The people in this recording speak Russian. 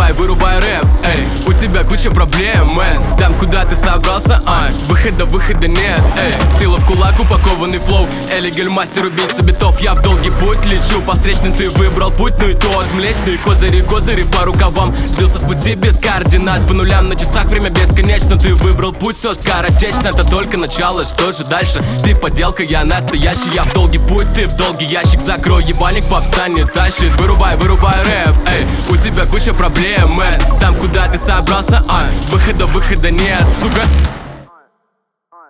вырубай рэп, эй. У тебя куча проблем, мэн. Там, куда ты собрался, выхода нет, эй. Сила в кулак, упакованный флоу. Элигель, мастер убийца битов. Я в долгий путь лечу, по встречным ты выбрал путь. Ну и тот, млечный, козыри по рукавам. Сбился с пути без координат. По нулям на часах, время бесконечно. Ты выбрал путь, все скоротечно. Это только начало, что же дальше? Ты подделка, я настоящий. Я в долгий путь, ты в долгий ящик. Закрой ебальник, попса не тащит. Вырубай рэп, эй. У тебя куча проблем, мэн. Там, куда ты собрался, выхода нет, сука.